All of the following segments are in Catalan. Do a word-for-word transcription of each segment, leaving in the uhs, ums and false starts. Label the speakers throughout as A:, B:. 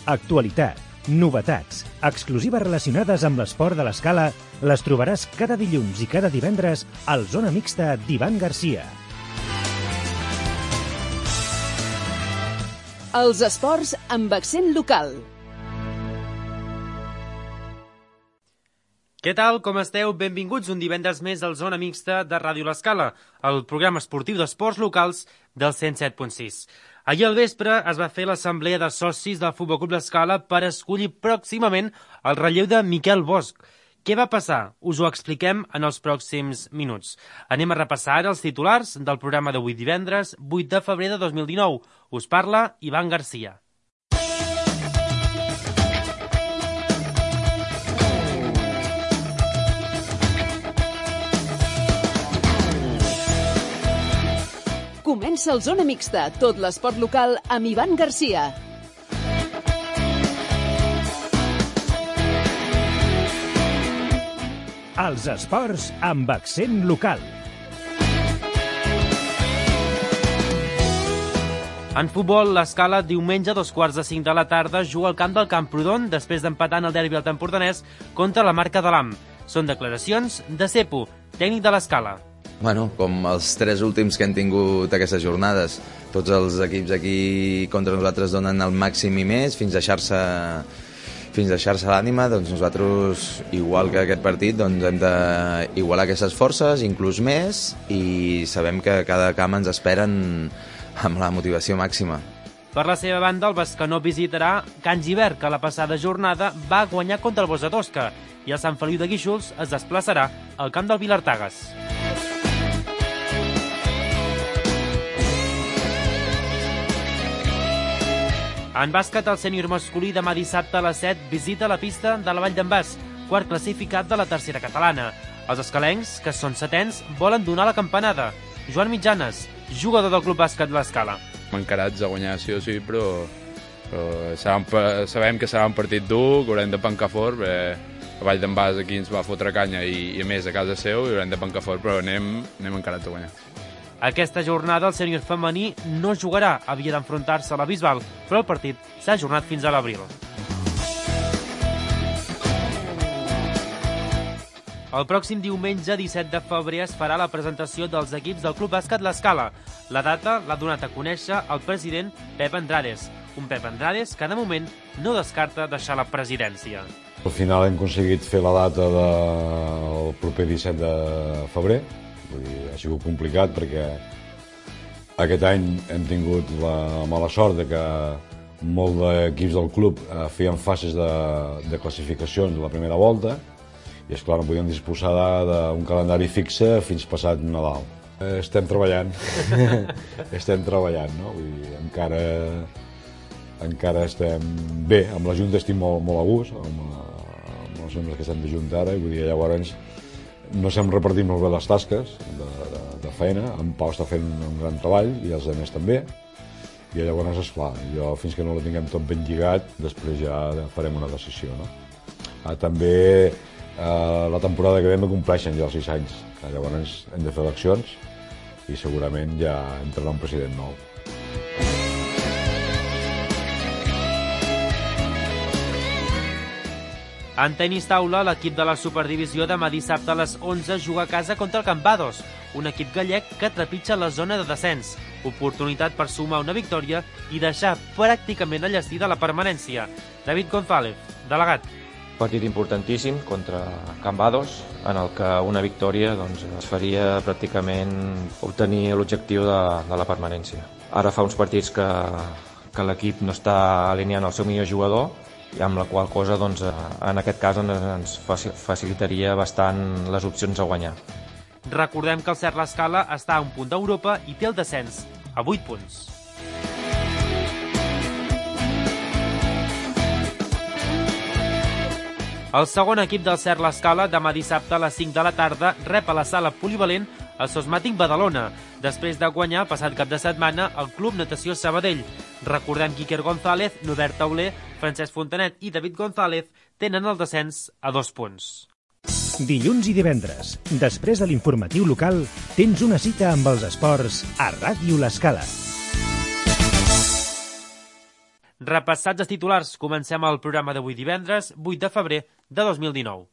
A: Actualitat, novetats, exclusives relacionades amb l'esport de l'Escala les trobaràs cada dilluns i cada divendres al Zona Mixta d'Ivan Garcia.
B: Els esports amb accent local.
C: Què tal, com esteu? Benvinguts un divendres més al Zona Mixta de Ràdio L'Escala, el programa esportiu d'esports locals del cent set punt sis. Ahir al vespre es va fer l'assemblea de socis del Futbol Club L'Escala per escollir pròximament el relleu de Miquel Bosch. Què va passar? Us ho expliquem en els pròxims minuts. Anem a repassar ara els titulars del programa d'avui divendres, vuit de febrer de dos mil dinou. Us parla Ivan Garcia.
B: Comença el Zona Mixta, tot l'esport local amb Ivan Garcia.
A: Els esports amb accent local.
C: En futbol, l'Escala diumenge a dos quarts de cinc de la tarda juga al camp del Camprodon després d'empatar en el derbi al Tempordanès contra la Marca de l'Am. Són declaracions de Cepo, tècnic de l'Escala.
D: Bueno, com els tres últims que hem tingut aquestes jornades. Tots els equips aquí contra nosaltres donen el màxim i més fins a deixar-se fins a deixar-se l'ànima. Doncs nosaltres, igual que aquest partit, doncs hem d'igualar aquestes forces, inclús més, i sabem que cada camp ens esperen amb la motivació màxima.
C: Per la seva banda, el Bescanó visitarà Can Givert, que la passada jornada va guanyar contra el Bossa Tosca, i el Sant Feliu de Guíxols es desplaçarà al camp del Vilartagas. En bàsquet, el sènior masculí demà dissabte a les set visita la pista de la Vall d'en Bas, quart classificat de la tercera catalana. Els escalencs, que són setens, volen donar la campanada. Joan Mitjanes, jugador del Club Bàsquet L'Escala.
E: Encarats a guanyar sí o sí, però, però serà un, sabem que serà un partit dur, que haurem de pencar fort, perquè a Vall d'en Bas aquí ens va fotre canya i, i a més a casa seu i haurem de pencar fort, però anem, anem encarats a guanyar.
C: Aquesta jornada el sènior femení no jugarà, havia d'enfrontar-se a la Bisbal, però el partit s'ha ajornat fins a l'abril. El pròxim diumenge, disset de febrer, es farà la presentació dels equips del Club Bàsquet L'Escala. La data l'ha donat a conèixer el president Pep Andrades, un Pep Andrades que de moment no descarta deixar la presidència.
F: Al final hem aconseguit fer la data del proper disset de febrer. Vull dir, ha sigut complicat perquè aquest any hem tingut la mala sort de que molts d'equips del club eh, feien fases de, de classificacions de la primera volta i, esclar, no podíem disposar d'un calendari fixe fins passat Nadal. Eh, estem treballant, estem treballant, no? Vull dir, encara, encara estem bé, amb la Junta estic molt, molt a gust, amb, amb els membres que estem de Junta ara, i vull dir, llavors no s'hem repartit molt bé les tasques de, de, de feina. En Pau està fent un gran treball i els altres també, i llavors, esclar, jo fins que no la tinguem tot ben lligat, després ja farem una decisió, no? Ah, també eh, la temporada que ve no compleixen ja els sis anys, llavors hem de fer eleccions i segurament ja entrarà un president nou.
C: En tenis taula, l'equip de la Superdivisió demà dissabte a les onze juga a casa contra el Cambados, un equip gallec que trepitja la zona de descens. Oportunitat per sumar una victòria i deixar pràcticament enllestida la permanència. David González, delegat.
G: Partit importantíssim contra Cambados, en el que una victòria doncs, es faria pràcticament obtenir l'objectiu de, de la permanència. Ara fa uns partits que, que l'equip no està alineant el seu millor jugador, i amb la qual cosa, doncs, en aquest cas, ens facilitaria bastant les opcions a guanyar.
C: Recordem que el Cert L'Escala està a un punt d'Europa i té el descens a vuit punts. El segon equip del Cert L'Escala, demà dissabte a les cinc de la tarda, rep a la sala polivalent el Sosmàtic Badalona, després de guanyar el passat cap de setmana el Club Natació Sabadell. Recordem que Iker González, Nobert Tauler, Francesc Fontanet i David González tenen el descens a dos punts.
A: Dilluns i divendres, després de l'informatiu local, tens una cita amb els esports a Ràdio L'Escala.
C: Repassats els titulars, comencem el programa d'avui divendres, vuit de febrer de dos mil dinou.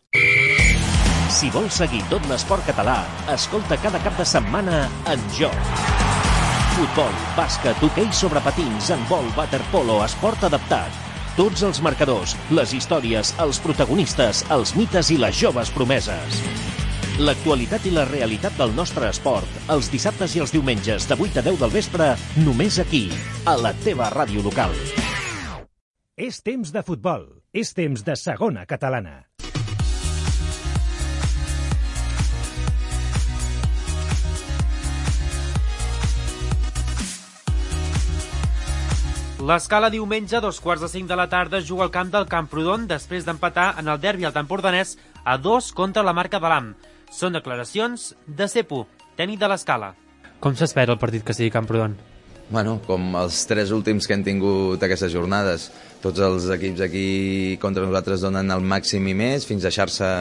A: Si vols seguir tot l'esport català, escolta cada cap de setmana En Joc. Futbol, bàsquet, hoquei sobre patins, handbol, waterpolo, esport adaptat. Tots els marcadors, les històries, els protagonistes, els mites i les joves promeses. L'actualitat i la realitat del nostre esport, els dissabtes i els diumenges de vuit a deu del vespre, només aquí, a la teva ràdio local. És temps de futbol, és temps de segona catalana.
C: L'Escala diumenge, a dos quarts de cinc de la tarda, juga al camp del Camprodon després d'empatar en el derbi al Empordanès a dos contra la Marca de l'A M. Són declaracions de Cepu, tècnic de l'Escala. Com s'espera el partit que sigui Camprodon?
D: Bueno, com els tres últims que hem tingut aquestes jornades. Tots els equips aquí contra nosaltres donen el màxim i més fins a deixar-se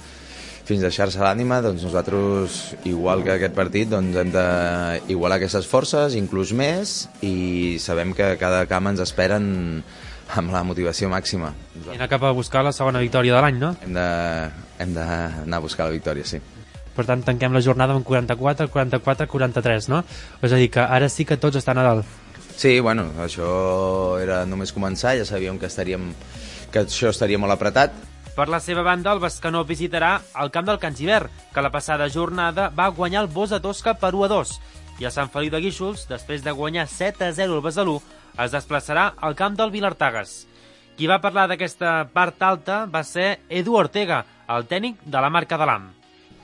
D: fins a deixar-se l'ànima. Doncs nosaltres, igual que aquest partit, doncs hem d'igualar aquestes forces, inclús més, i sabem que cada camp ens esperen amb la motivació màxima.
C: I anar cap a buscar la segona victòria de l'any, no?
D: Hem de, hem d'anar a buscar la victòria, sí.
C: Per tant, tanquem la jornada amb quaranta-quatre, quaranta-quatre, quaranta-tres, no? És a dir, que ara sí que tots estan a dalt.
D: Sí, bueno, això era només començar, ja sabíem que, estaríem, que això estaria molt apretat.
C: Per la seva banda, el Bescanó visitarà el camp del Can Gibert, que la passada jornada va guanyar el Bosch de Tosca per u a dos. I el Sant Feliu de Guíxols, després de guanyar set a zero al Besalú, es desplaçarà al camp del Vilartagas. Qui va parlar d'aquesta part alta va ser Edu Ortega, el tècnic de la Marca de l'A M.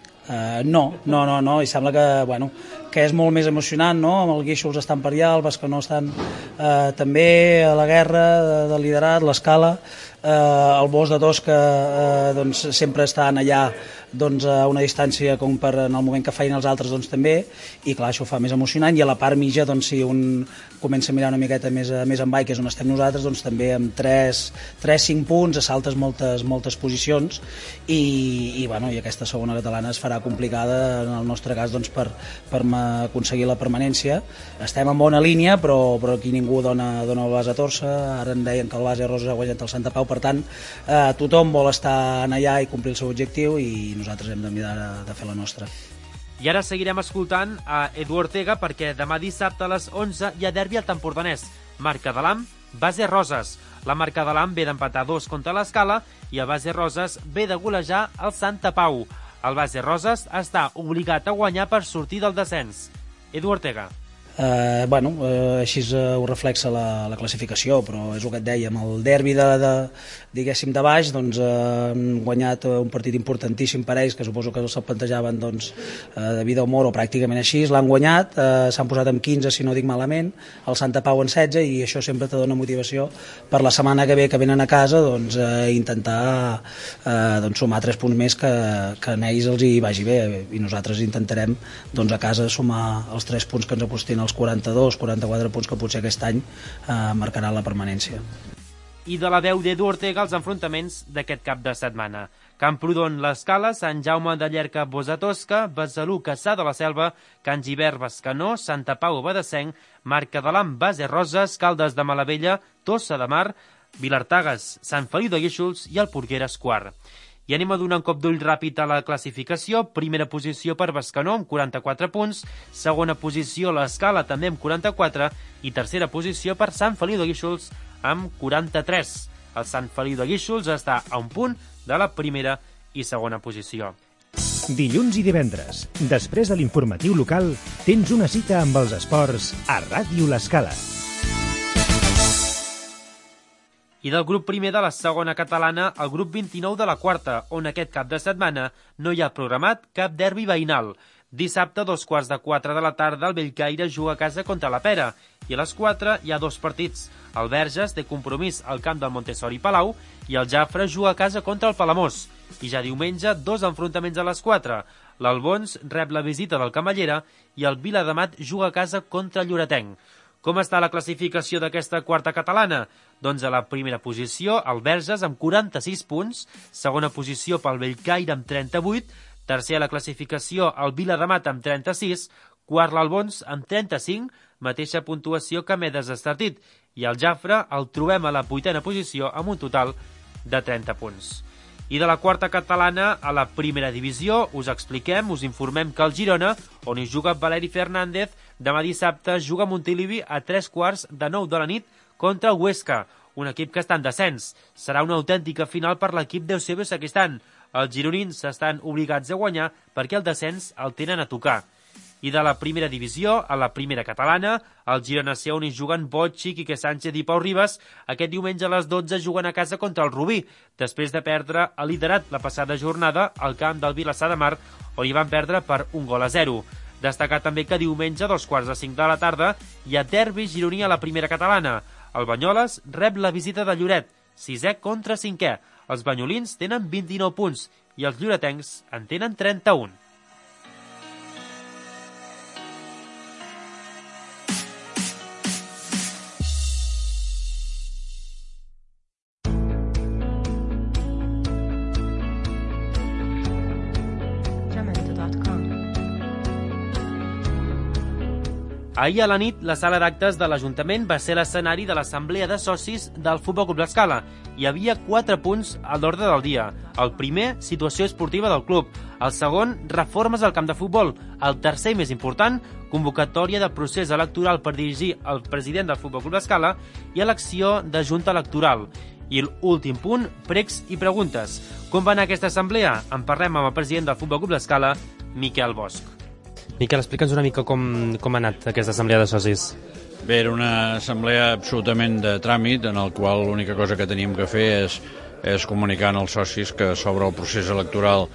H: Uh, no, no, no, no, i sembla que, bueno, que és molt més emocionant, no? Amb el Guíxols estan per allà, el Bescanó estan uh, també a la guerra de, de liderat, l'Escala, uh, el Bosch de Tosca uh, doncs, sempre estan allà doncs, a una distància com per en el moment que feien els altres doncs, també, i clar, això ho fa més emocionant, i a la part mitja, doncs, si un comença a mirar una miqueta més, més en baix, que és on estem nosaltres, doncs també amb tres cinc punts assaltes moltes, moltes posicions, i, i, bueno, i aquesta segona catalana es farà complicada en el nostre cas doncs, per, per aconseguir la permanència. Estem en bona línia, però, però aquí ningú dona, dona el base a torça. Ara en deien que el base Roses ha guanyat el Santa Pau, per tant eh, tothom vol estar allà i complir el seu objectiu, i nosaltres hem de mirar de fer la nostra.
C: I ara seguirem escoltant a Edu Ortega perquè demà dissabte a les onze hi ha derbi al Empordanès. Marca de l'A M, base Roses. La Marca de l'A M ve d'empatar dos contra l'Escala i el base Roses ve de golejar el Santa Pau. El base Roses està obligat a guanyar per sortir del descens. Edu Ortega.
H: Eh, bueno, eh, així eh, ho reflexa la, la classificació, però és el que et dèiem, el derbi de, de, diguéssim de baix, doncs eh, han guanyat un partit importantíssim per ells, que suposo que se'l plantejaven doncs, eh, de vida o mort, o pràcticament així, l'han guanyat, eh, s'han posat en quinze si no dic malament, el Santa Pau en setze, i això sempre te dona motivació per la setmana que ve que venen a casa doncs, eh, intentar eh, doncs, sumar tres punts més que, que a ells els hi vagi bé, i nosaltres intentarem doncs, a casa sumar els tres punts que ens apostin els quaranta-dos quaranta-quatre punts que potser aquest any eh, marcaran la permanència.
C: I de la veu d'Edu Ortega els enfrontaments d'aquest cap de setmana. Camprodon, l'Escala, Sant Jaume de Llierca, Bosch de Tosca, Besalú, Cassà de la Selva, Can Gibert, Bescanó, Santa Pau, Badesenc, Marca de l'A M, base Roses, Caldes de Malavella, Tossa de Mar, Vilartagas, Sant Feliu de Guíxols i el Porqueres quart. I anem a donar un cop d'ull ràpid a la classificació. Primera posició per Bescanó amb quaranta-quatre punts, segona posició l'Escala també amb quaranta-quatre i tercera posició per Sant Feliu de Guíxols amb quaranta-tres. El Sant Feliu de Guíxols està a un punt de la primera i segona posició.
A: Dilluns i divendres, després de l'informatiu local, tens una cita amb els esports a Ràdio l'Escala.
C: I del grup primer de la segona catalana al grup vint-i-nou de la quarta, on aquest cap de setmana no hi ha programat cap derbi veïnal. Dissabte, a dos quarts de quatre de la tarda, el Bellcaire juga a casa contra la Pera, i a les quatre hi ha dos partits. El Verges té compromís al camp del Montessori Palau i el Jafre juga a casa contra el Palamós. I ja diumenge, dos enfrontaments a les quatre. L'Albons rep la visita del Camallera i el Viladamat juga a casa contra el Lloretenc. Com està la classificació d'aquesta quarta catalana? Doncs a la primera posició, el Verges amb quaranta-sis punts, segona posició pel Bellcaire amb trenta-vuit, tercer a la classificació el Viladamat amb trenta-sis, quart l'Albons amb trenta-cinc, mateixa puntuació que Medes Estartit, i el Jafre el trobem a la vuitena posició amb un total de trenta punts. I de la quarta catalana a la primera divisió us expliquem, us informem que el Girona, on hi juga Valeri Fernández, demà dissabte juga a Montilivi a tres quarts de nou de la nit contra el Huesca, un equip que està en descens. Serà una autèntica final per l'equip d'Eusebio Sacristán. Els gironins s'estan obligats a guanyar perquè el descens el tenen a tocar. I de la primera divisió a la primera catalana, el Girona C, on hi juguen Botxi, Quique Sánchez i Pau Ribas, aquest diumenge a les dotze juguen a casa contra el Rubí, després de perdre el liderat la passada jornada al camp del Vilassar de Mar, on hi van perdre per un gol a zero. Destacar també que diumenge, a dos quarts de cinc de la tarda, hi ha derbi gironí a la primera catalana. El Banyoles rep la visita de Lloret, sisè contra cinquè. Els banyolins tenen vint-i-nou punts i els lloretencs en tenen trenta-un. Ahir a la nit, la sala d'actes de l'Ajuntament va ser l'escenari de l'assemblea de socis del Futbol Club L'Escala. Hi havia quatre punts a l'ordre del dia. El primer, situació esportiva del club. El segon, reformes al camp de futbol. El tercer, més important, convocatòria de procés electoral per dirigir el president del Futbol Club L'Escala i elecció de junta electoral. I l'últim punt, pregs i preguntes. Com va anar aquesta assemblea? En parlem amb el president del Futbol Club L'Escala, Miquel Bosch. Miquel, explica'ns una mica com, com ha anat aquesta assemblea de socis.
I: Bé, era una assemblea absolutament de tràmit, en el qual l'única cosa que teníem que fer és, és comunicar als socis que s'obre el procés electoral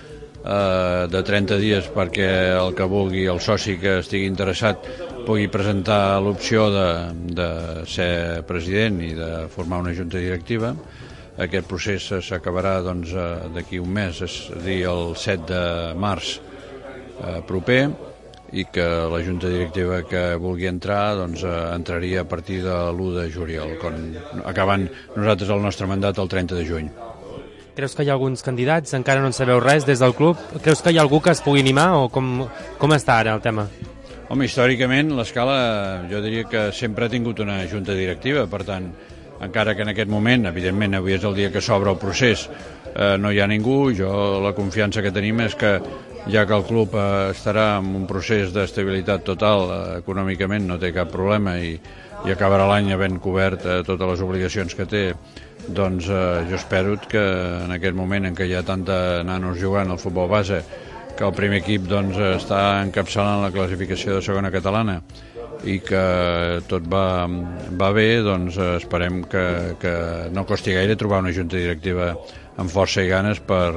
I: eh, de trenta dies perquè el que vulgui, el soci que estigui interessat, pugui presentar l'opció de, de ser president i de formar una junta directiva. Aquest procés s'acabarà doncs, d'aquí un mes, és a dir, el set de març eh, proper, i que la junta directiva que vulgui entrar doncs, entraria a partir de l'u de juliol, quan acabant nosaltres el nostre mandat el trenta de juny.
C: Creus que hi ha alguns candidats? Encara no en sabeu res des del club? Creus que hi ha algú que es pugui animar o com, com està ara el tema?
I: Home, històricament l'Escala jo diria que sempre ha tingut una junta directiva, per tant, encara que en aquest moment, evidentment avui és el dia que s'obre el procés, eh, no hi ha ningú, jo la confiança que tenim és que ja que el club eh, estarà en un procés d'estabilitat total, eh, econòmicament no té cap problema i, i acabarà l'any havent cobert eh, totes les obligacions que té, doncs eh, jo espero que en aquest moment en què hi ha tanta nanos jugant al futbol base, que el primer equip doncs, està encapçalant la classificació de segona catalana i que tot va, va bé, doncs esperem que, que no costi gaire trobar una junta directiva amb força i ganes per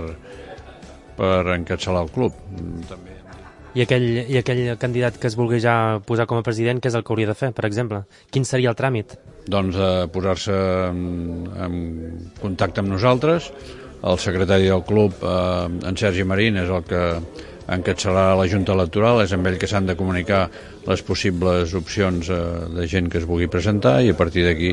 I: per encapçalar el club. També.
C: I aquell, I aquell candidat que es vulgui ja posar com a president, què és el que hauria de fer, per exemple? Quin seria el tràmit?
I: Doncs eh, posar-se en, en contacte amb nosaltres. El secretari del club, eh, en Sergi Marín, és el que encapçalarà la junta electoral, és amb ell que s'han de comunicar les possibles opcions eh, de gent que es vulgui presentar i a partir d'aquí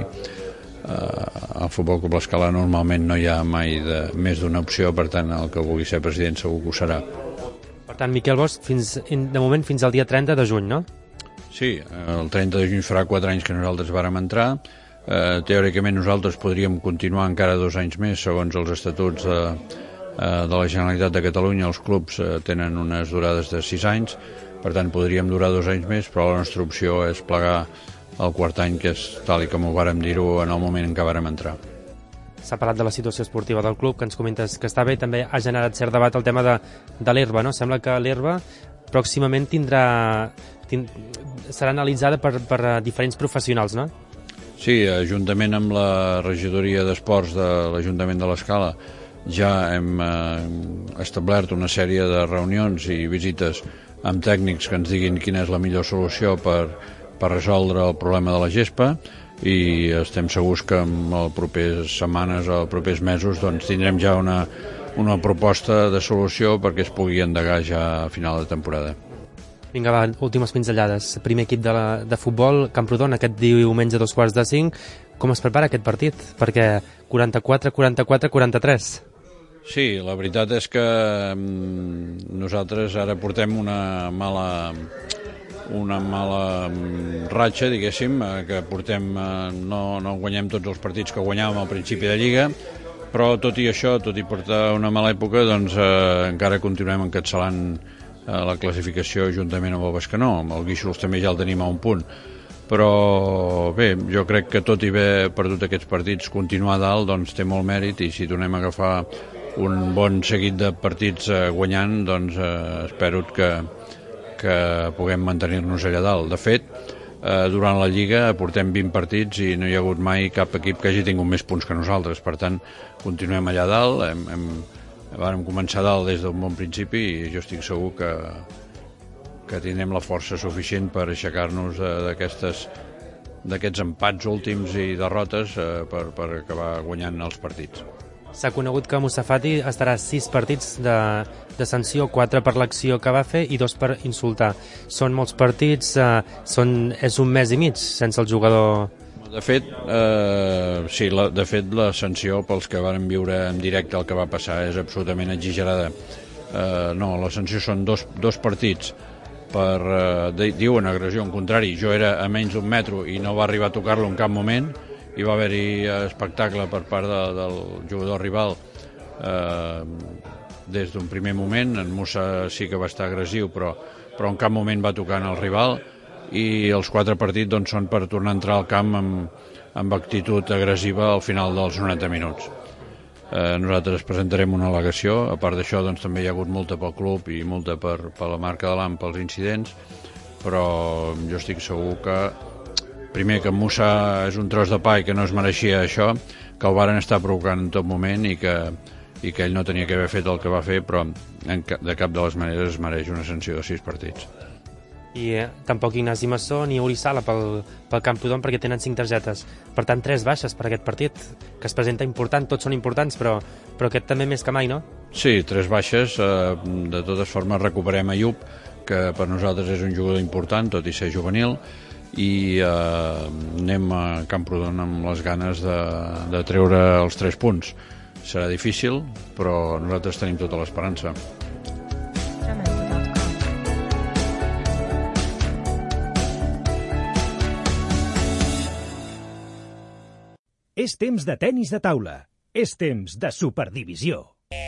I: al Futbol Club L'Escala normalment no hi ha mai de, més d'una opció, per tant el que vulgui ser president segur que ho serà.
C: Per tant, Miquel Bosch, fins, de moment fins al dia trenta de juny, no?
I: Sí, el trenta de juny farà quatre anys que nosaltres vàrem entrar. Eh, teòricament nosaltres podríem continuar encara dos anys més segons els estatuts de, de la Generalitat de Catalunya. Els clubs eh, tenen unes durades de sis anys, per tant podríem durar dos anys més, però la nostra opció és plegar el quart any, que és tal i com ho vàrem dir-ho en el moment en què vàrem entrar.
C: S'ha parlat de la situació esportiva del club, que ens comentes que està bé, també ha generat cert debat el tema de, de l'herba, no? Sembla que l'herba pròximament tindrà, tind, serà analitzada per, per diferents professionals, no?
I: Sí, juntament amb la regidoria d'esports de l'Ajuntament de l'Escala ja hem eh, establert una sèrie de reunions i visites amb tècnics que ens diguin quina és la millor solució per per resoldre el problema de la gespa i estem segurs que en les properes setmanes o els propers mesos doncs, tindrem ja una, una proposta de solució perquè es pugui endegar ja a final de temporada.
C: Vinga, va, últimes pinzellades. Primer equip de, la, de futbol, Camprodon, aquest diumenge a dos quarts de cinc. Com es prepara aquest partit? Perquè quaranta-quatre, quaranta-quatre, quaranta-tres.
I: Sí, la veritat és que mm, nosaltres ara portem una mala... una mala ratxa, diguéssim, que portem, no, no guanyem tots els partits que guanyàvem al principi de Lliga, però tot i això, tot i portar una mala època, doncs eh, encara continuem encapçalant eh, la classificació juntament amb el Bescanó. Amb el Guíxols també ja el tenim a un punt. Però bé, jo crec que tot i haver perdut aquests partits, continuar a dalt doncs té molt mèrit, i si tornem a agafar un bon seguit de partits eh, guanyant, doncs eh, espero que, que puguem mantenir-nos allà dalt. De fet, eh, durant la Lliga portem vint partits i no hi ha hagut mai cap equip que hagi tingut més punts que nosaltres. Per tant, continuem allà dalt. Hem, hem, vam començar dalt des d'un bon principi i jo estic segur que, que tindrem la força suficient per aixecar-nos d'aquestes d'aquests empats últims i derrotes eh, per, per acabar guanyant els partits.
C: S'ha conegut que Moussa Fati estarà sis partits de, de sanció, quatre per l'acció que va fer i dos per insultar. Són molts partits, eh, són, és un mes i mig sense el jugador.
I: De fet, eh, sí, la, de fet la sanció pels que varen viure en directe el que va passar és absolutament exagerada. Eh, no, la sanció són dos, dos partits per, eh, diuen agressió, en contrari, jo era a menys d'un metro i no va arribar a tocar-lo en cap moment. Hi va haver-hi espectacle per part de, del jugador rival eh, des d'un primer moment. En Moussa sí que va estar agressiu, però, però en cap moment va tocar en el rival, i els quatre partits doncs, són per tornar a entrar al camp amb, amb actitud agressiva al final dels noranta minuts. Eh, nosaltres presentarem una al·legació. A part d'això, doncs, també hi ha hagut multa pel club i multa per, per la marca de l'A M pels incidents, però jo estic segur que primer, que Moussa és un tros de pa i que no es mereixia això, que el varen estar provocant en tot moment i que, i que ell no tenia que haver fet el que va fer, però en, de cap de les maneres es mereix una sanció de sis partits.
C: I eh, tampoc Ignasi Massó ni Uri Sala pel, pel Camprodon, perquè tenen cinc targetes. Per tant, tres baixes per aquest partit, que es presenta important. Tots són importants, però, però aquest també més que mai, no?
I: Sí, tres baixes. Eh, de totes formes recuperem Ayub, que per nosaltres és un jugador important, tot i ser juvenil, i eh, anem a Camprodon amb les ganes de, de treure els tres punts. Serà difícil, però nosaltres tenim tota l'esperança.
A: És temps de tenis de taula. És temps de Superdivisió.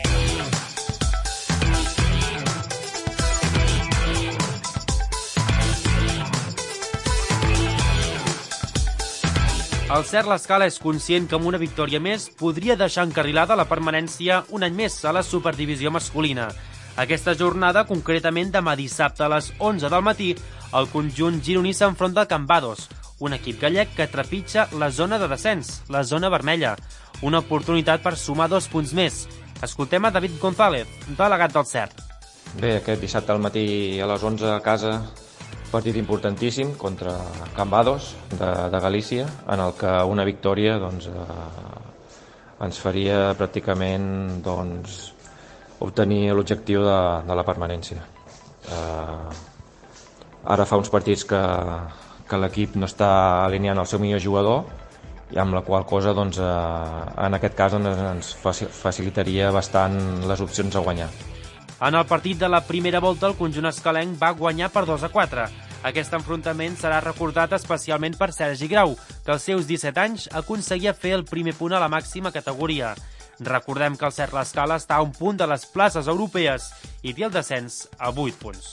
C: El Cert L'Escala és conscient que amb una victòria més podria deixar encarrilada la permanència un any més a la Superdivisió masculina. Aquesta jornada, concretament demà dissabte a les onze del matí, el conjunt gironí s'enfronta al Cambados, un equip gallec que trepitja la zona de descens, la zona vermella. Una oportunitat per sumar dos punts més. Escoltem a David González, delegat del Cert.
G: Bé, aquest dissabte al matí a les onze a casa, partit importantíssim contra Cambados de, de Galícia, en el que una victòria doncs, eh, ens faria pràcticament doncs, obtenir l'objectiu de, de la permanència. Eh, ara fa uns partits que, que l'equip no està alineant el seu millor jugador, i amb la qual cosa doncs, eh, en aquest cas ens, ens facilitaria bastant les opcions a guanyar.
C: En el partit de la primera volta, el conjunt escalenc va guanyar per dos a quatre. Aquest enfrontament serà recordat especialment per Sergi Grau, que als seus disset anys aconseguia fer el primer punt a la màxima categoria. Recordem que el Cert L'Escala està a un punt de les places europees i té el descens a vuit punts.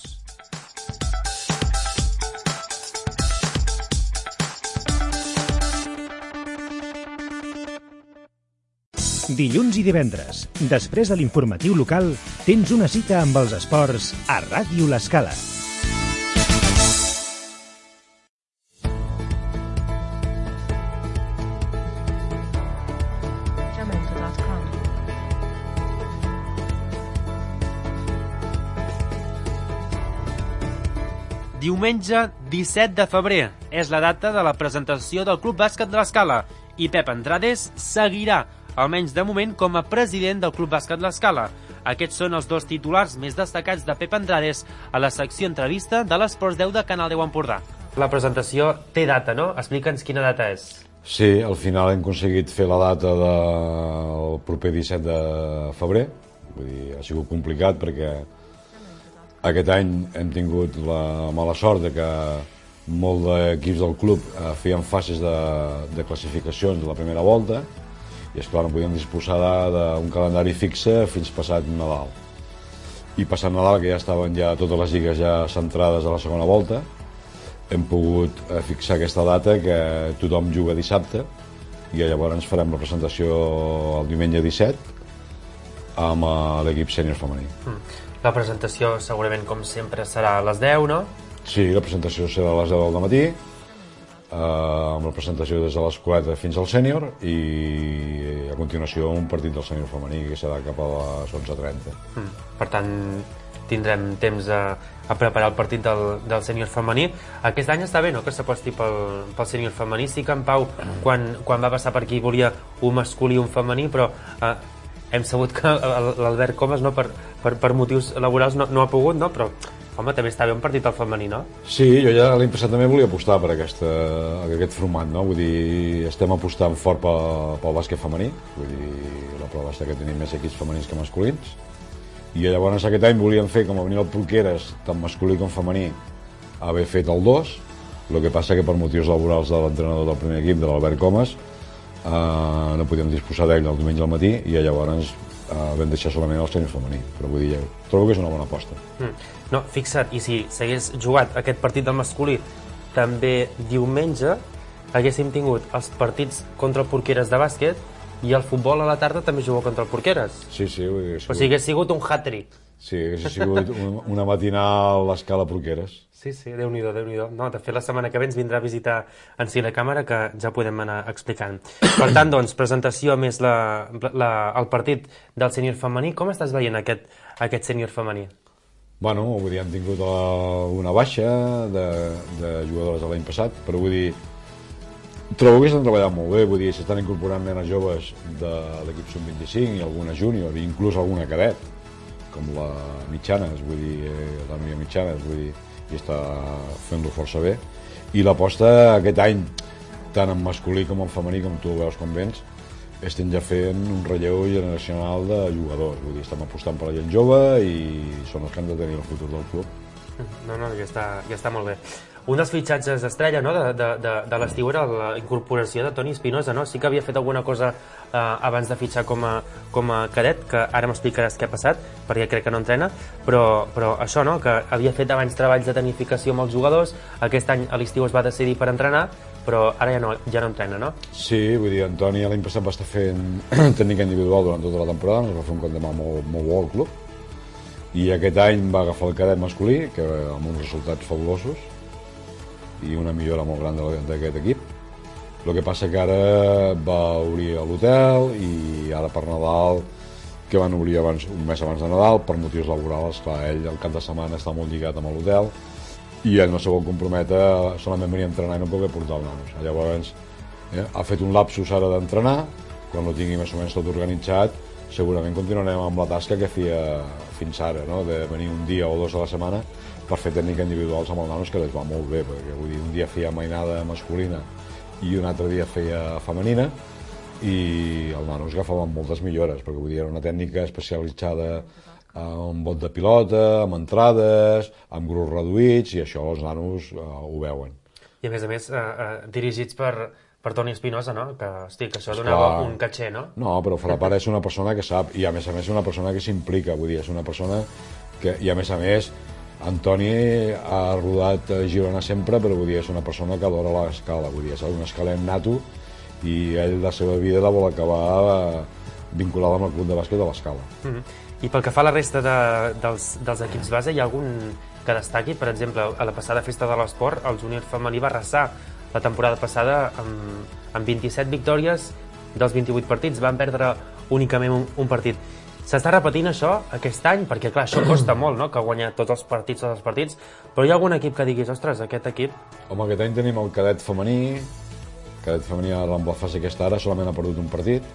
A: Dilluns i divendres, després de l'informatiu local, tens una cita amb els esports a Ràdio L'Escala.
C: Diumenge disset de febrer és la data de la presentació del Club Bàsquet de l'Escala i Pep Andrades seguirà, almenys de moment, com a president del Club Bàsquet l'Escala. Aquests són els dos titulars més destacats de Pep Andrades a la secció entrevista de l'Esports deu de Canal deu Empordà. La presentació té data, no? Explica'ns quina data és.
F: Sí, al final hem aconseguit fer la data del proper disset de febrer. Vull dir, ha sigut complicat perquè Aquest any hem tingut la mala sort de que molts d'equips del club eh, feien fases de, de classificacions de la primera volta i, esclar, no podíem disposar d'un calendari fixe fins passat Nadal. I passat Nadal, que ja estaven ja totes les lligues ja centrades a la segona volta, hem pogut eh, fixar aquesta data que tothom juga dissabte i llavors farem la presentació el diumenge disset amb eh, l'equip sènior femení.
C: La presentació segurament, com sempre, serà a les deu, no?
F: Sí, la presentació serà a les deu del matí, eh, amb la presentació des de les quatre fins al sènior i a continuació un partit del sènior femení que serà cap a les onze trenta.
C: Mm. Per tant, tindrem temps a, a preparar el partit del, del sènior femení. Aquest any està bé, no?, que s'aposti pel, pel sènior femení. Sí que en Pau, quan, quan va passar per aquí, volia un masculí i un femení, però eh, hem sabut que l'Albert Comas, no, per, per, per motius laborals no, no ha pogut, no? Però home, també està bé un partit al femení, no?
F: Sí, jo ja l'any passat també volia apostar per aquesta, aquest format, no? Vull dir, estem apostant fort pel, pel bàsquet femení, vull dir, la prova està que tenim més equips femenins que masculins, i llavors aquest any volíem fer, com a venir el Porqueres, tant masculí com femení, haver fet el dos, el que passa que per motius laborals de l'entrenador del primer equip, de l'Albert Comas, eh, no podíem disposar d'ell el diumenge al matí, i llavors eh, vam deixar solament el sènior femení, però vull dir, trobo que és una bona aposta.
C: Mm. No, fixa't, i si s'hagués jugat aquest partit del masculí també diumenge, haguéssim tingut els partits contra el Porqueres de bàsquet i el futbol a la tarda també juga contra el Porqueres.
F: Sí, sí. Sigut...
C: O sigui, hagués sigut un hat-trick.
F: Sí, hagués sigut una matinal a l'escala Porqueres.
C: Sí, sí, Déu-n'hi-do, Déu-n'hi-do. No, de fet, la setmana que ve ens vindrà a visitar en si la càmera, que ja podem anar explicant. Per tant, doncs, presentació més la, la, el partit del sènior femení. Com estàs veient aquest, aquest sènior femení?
F: Bueno, vull dir, hem tingut una baixa de, de jugadores de l'any passat, però vull dir, trobo que s'han treballat molt bé, vull dir, s'estan incorporant nenes joves de l'equip sub vint-i-cinc i alguna júnior, i inclús alguna cadet, com la Mitjanes, vull dir, la noia Mitjanes, vull dir, i està fent-lo força bé. I l'aposta aquest any, tant en masculí com en femení, com tu veus com vens, estem ja fent un relleu generacional de jugadors, vull dir, estem apostant per la gent jove i són els que han de tenir el futur del club.
C: No, no, ja està, ja està molt bé. Un dels fitxatges estrella, no?, de, de, de, de l'estiu era la incorporació de Toni Espinosa, no? Sí que havia fet alguna cosa eh, abans de fitxar com a, com a cadet, que ara m'explicaràs què ha passat, perquè crec que no entrena, però, però això, no?, que havia fet abans treballs de tecnificació amb els jugadors, aquest any a l'estiu es va decidir per entrenar, però ara ja no, ja no entrena, no?
F: Sí, vull dir, Antoni l'any passat va estar fent tècnica individual durant tota la temporada, ens va fer un cop de mà molt, molt bo al club, i aquest any va agafar el cadet masculí, que amb uns resultats fabulosos, i una millora molt gran d'aquest equip. El que passa que ara va obrir l'hotel i ara per Nadal, que van obrir abans, un mes abans de Nadal, per motius laborals, clar, ell el cap de setmana està molt lligat amb l'hotel i ell no se vol comprometre, solament venir a entrenar i no poder portar el nanos. Llavors eh, ha fet un lapsus ara d'entrenar, quan ho tingui més o menys tot organitzat, segurament continuarem amb la tasca que feia fins ara, no? De venir un dia o dos a la setmana per fer tècnica individuals amb els nanos, que les va molt bé, perquè vull dir, un dia feia mainada masculina i un altre dia feia femenina, i els nanos agafaven moltes millores, perquè vull dir, era una tècnica especialitzada amb bot de pilota, amb entrades, amb grups reduïts, i això els nanos eh, ho veuen.
C: I a més a més, eh, eh, dirigits per, per Toni Espinosa, no? Que, hosti, que això donava Esclar. un caché, no?
F: No, però Frapara és una persona que sap, i a més a més és una persona que s'implica, vull dir, és una persona que, i a més a més, Antoni ha rodat a Girona sempre, però vull dir, és una persona que adora l'escala, vull dir, és un escaler nato, i ell la seva vida la vol acabar vinculada amb el club de bàsquet de l'Escala.
C: Mm-hmm. I pel que fa a la resta de, dels, dels equips base, hi ha algun que destaqui? Per exemple, a la passada festa de l'esport, el júnior femení va arrasar la temporada passada amb, amb vint-i-set victòries dels vint-i-vuit partits, van perdre únicament un, un partit. S'està repetint això aquest any? Perquè, clar, això costa molt, no?, que guanyar tots els partits, tots els partits, però hi ha algun equip que diguis, ostres, aquest equip...
F: Home, aquest any tenim el cadet femení, el cadet femení amb la fase aquesta ara solament ha perdut un partit,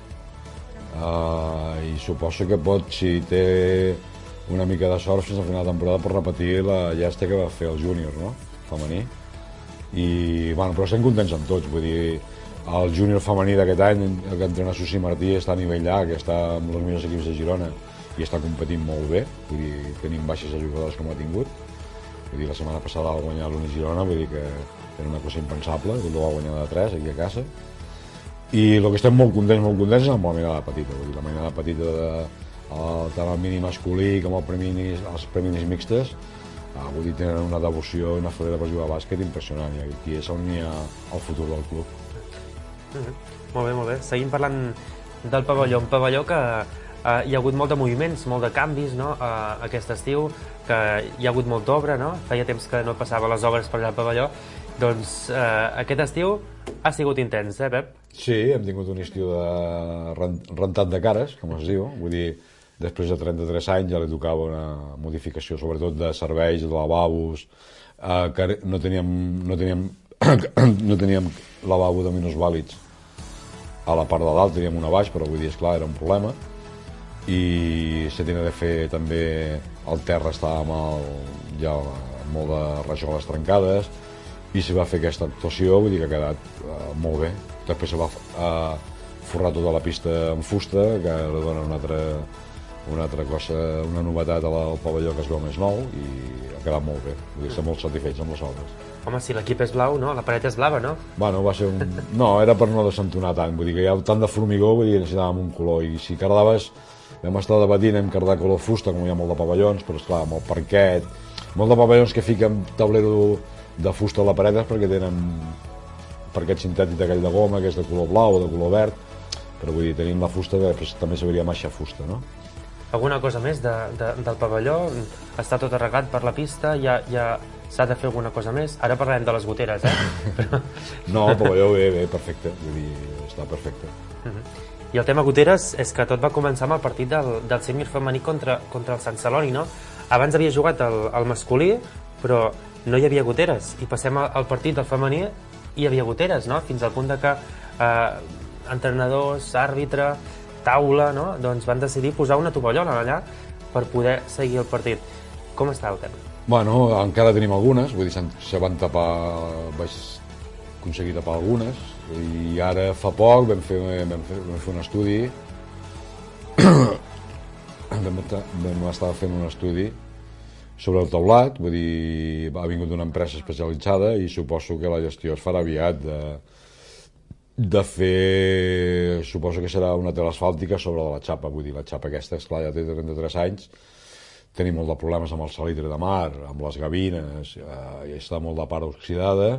F: uh, i suposo que pot, si té una mica de sort, fins al final de temporada pot repetir la llesta que va fer el júnior, no?, femení. I, bueno, però estem contents amb tots, vull dir, el júnior femení d'aquest any, el que entrena Susi Martí, està a nivell A, que està amb els millors equips de Girona, i està competint molt bé, vull dir, tenim baixes de jugadors com ha tingut, vull dir, la setmana passada va guanyar l'Uni Girona, vull dir que era una cosa impensable, que el va guanyar de tres aquí a casa, i el que estem molt contents, molt contents és amb la mainada petita, vull dir, la mainada petita de, el, tant el mini masculí com el premini, els preminis mixtes, ah, vull dir, tenen una devoció i una florera per jugar a bàsquet impressionant, i aquí és on hi ha el futur del club.
C: Mm-hmm. Molt bé, molt bé. Seguim parlant del pavelló, un pavelló que Uh, hi ha hagut molt de moviments, molt de canvis, no? uh, aquest estiu, que hi ha hagut molta obra, no? Feia temps que no passava les obres per allà al pavelló, doncs uh, aquest estiu ha sigut intens, eh, Pep?
F: Sí, hem tingut un estiu de rentat de cares, com es diu, vull dir, després de trenta-tres anys ja li tocava una modificació, sobretot de serveis, de lavabos, uh, que no teníem, no teníem, no teníem lavabo de minusvàlids a la part de dalt, teníem una baix, però vull dir, esclar, era un problema, i se tenia de fer també, el terra estava mal, ja molt de rajoles trencades, i se va fer aquesta actuació, vull dir que ha quedat uh, molt bé. Després se va uh, forrar tota la pista amb fusta, que li dona una altra, una altra cosa, una novetat al pavelló que es veu més nou, i ha quedat molt bé, vull dir, estem molt satisfets amb les obres.
C: Home, si l'equip és blau, no? La paret és blava, no?
F: Bueno, va ser un... No, era per no desentonar tant, vull dir que hi ha tant de formigó, vull dir que necessitàvem un color, i si cardaves... Vam estar debatint en cardar color fusta, com hi ha molt de pavellons, però esclar, amb el parquet, molt de pavellons que fiquen taulero de fusta a la paret perquè tenen parquet sintètic aquell de goma, que és de color blau o de color verd, però vull dir, tenim la fusta que també s'hauria marxar fusta, no?
C: Alguna cosa més de, de, del pavelló? Està tot arreglat per la pista? Ja, ja s'ha de fer alguna cosa més? Ara parlarem de les goteres, eh?
F: No, el pavelló bé, bé, perfecte, vull dir, està perfecte.
C: Uh-huh. I el tema goteres és que tot va començar amb el partit del, del Sènior femení contra, contra el Sant Celoni, no? Abans havia jugat el, el masculí, però no hi havia goteres. I passem al, al partit del femení i hi havia goteres, no? Fins al punt de que eh, entrenadors, àrbitre, taula, no? Doncs van decidir posar una tovallola allà per poder seguir el partit. Com està el tema?
F: Bueno, encara tenim algunes, vull dir, se van tapar, vaig aconseguir tapar algunes, i ara fa poc vam fer, vam fer, vam fer un estudi vam, vam estar fent un estudi sobre el teulat, vull dir, ha vingut una empresa especialitzada i suposo que la gestió es farà aviat de, de fer, suposo que serà una tela asfàltica sobre la xapa, vull dir, la xapa aquesta, esclar, ja té trenta-tres anys, tenim molt de problemes amb el salitre de mar, amb les gavines, eh, i està molt de part oxidada,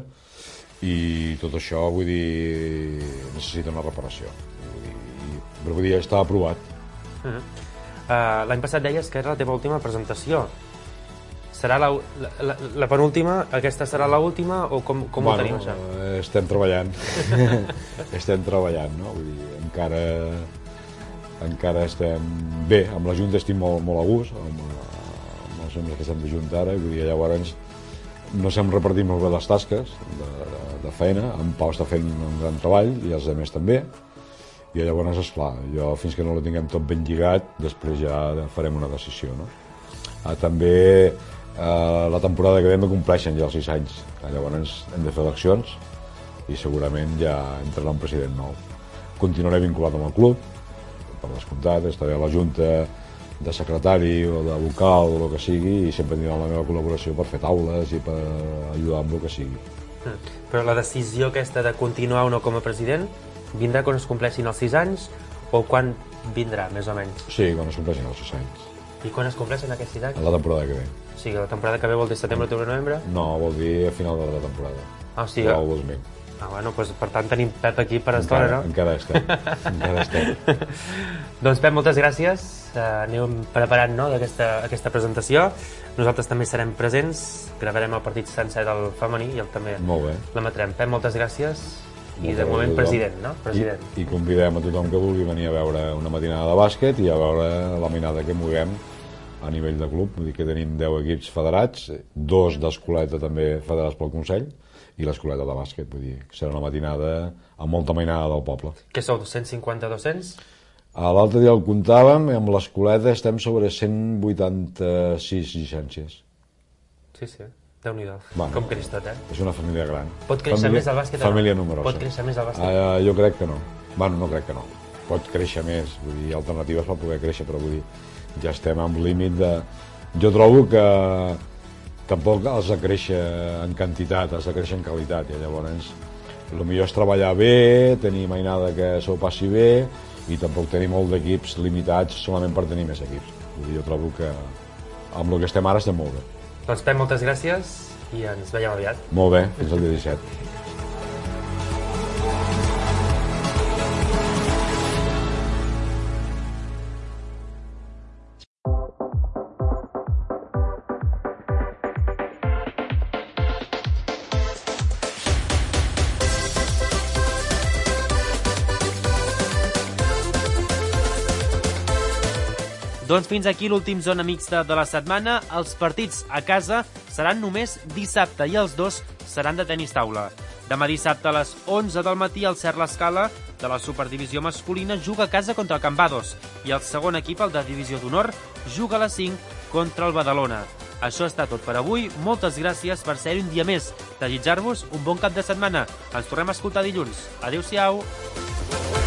F: i tot això, vull dir, necessita una reparació. Vull dir, però vull dir, està aprovat.
C: Uh-huh. uh, L'any passat deies que era la teva última presentació. Serà la, la, la, la penúltima? Aquesta serà l'última? O com, com
F: bueno,
C: ho tenim, això?
F: Estem treballant. estem treballant, no? Vull dir, encara, encara estem bé. Amb la Junta estic molt, molt a gust, amb, amb els membres que estem de Junta ara, vull dir, llavors no s'hem repartit molt bé les tasques de, de, de feina, en Pau està fent un gran treball i els altres també, i llavors, esclar, jo fins que no lo tinguem tot ben lligat, després ja farem una decisió, no? Ah, també eh, la temporada que ve me compleixen ja els sis anys, llavors hem de fer eleccions i segurament ja entrarà un president nou. Continuaré vinculat amb el club, per descomptat, estaré a la Junta de secretari o de vocal o el que sigui, i sempre tindrà la meva col·laboració per fer taules i per ajudar amb el que sigui.
C: Però la decisió aquesta de continuar o no com a president vindrà quan es compleixin els sis anys o quan vindrà, més o menys?
F: Sí, quan es compleixin els sis anys.
C: I quan es compleixin aquests sis anys?
F: La temporada que ve.
C: O sigui, la temporada que ve vol dir setembre, octubre, novembre?
F: No, vol dir a final de la temporada.
C: Ah, o sigui...
F: O al dos mil.
C: Ah, bueno, doncs, per tant tenim Pep aquí per estona, no?
F: Encara estem, encara estem.
C: Doncs Pep, moltes gràcies. Uh, anem preparant, no, d'aquesta aquesta presentació. Nosaltres també serem presents, gravarem el partit sencer del femení i el també l'emetrem. Pep, moltes gràcies. I de moment president, no? President.
F: I, I convidem a tothom que vulgui venir a veure una matinada de bàsquet i a veure la mainada que moguem a nivell de club. Vull dir que tenim deu equips federats, dos d'escoleta també federats pel Consell, i l'escoleta de bàsquet, vull dir, que serà una matinada amb molta mainada del poble.
C: Què sou, cent cinquanta a dos-cents?
F: L'altre dia el comptàvem, i amb l'escoleta estem sobre cent vuitanta-sis llicències.
C: Sí, sí, Déu-n'hi-do.
F: Bueno,
C: com creix tot, eh?
F: És una família gran.
C: Pot créixer
F: família,
C: més el bàsquet?
F: Família
C: no?
F: numerosa.
C: Pot créixer més el bàsquet?
F: Uh, jo crec que no. Bueno, no crec que no. Pot créixer més, vull dir, hi ha alternatives per poder créixer, però vull dir, ja estem en límit de... Jo trobo que tampoc has de créixer en quantitat, has de créixer en qualitat, i llavors el millor és treballar bé, tenir mainada que s'ho passi bé, i tampoc tenir molt d'equips limitats solament per tenir més equips. Vull dir, jo trobo que amb el que estem ara estem molt bé.
C: Doncs Pep, moltes gràcies i ens veiem aviat.
F: Molt bé, fins el dia disset.
C: Doncs fins aquí l'últim Zona Mixta de la setmana. Els partits a casa seran només dissabte i els dos seran de tenis taula. Demà dissabte a les onze del matí el Cert L'Escala de la Superdivisió masculina juga a casa contra el Cambados i el segon equip, el de Divisió d'Honor, juga a les cinc contra el Badalona. Això està tot per avui. Moltes gràcies per ser-hi un dia més. Desitjar-vos un bon cap de setmana. Ens tornem a escoltar dilluns. Adéu-siau.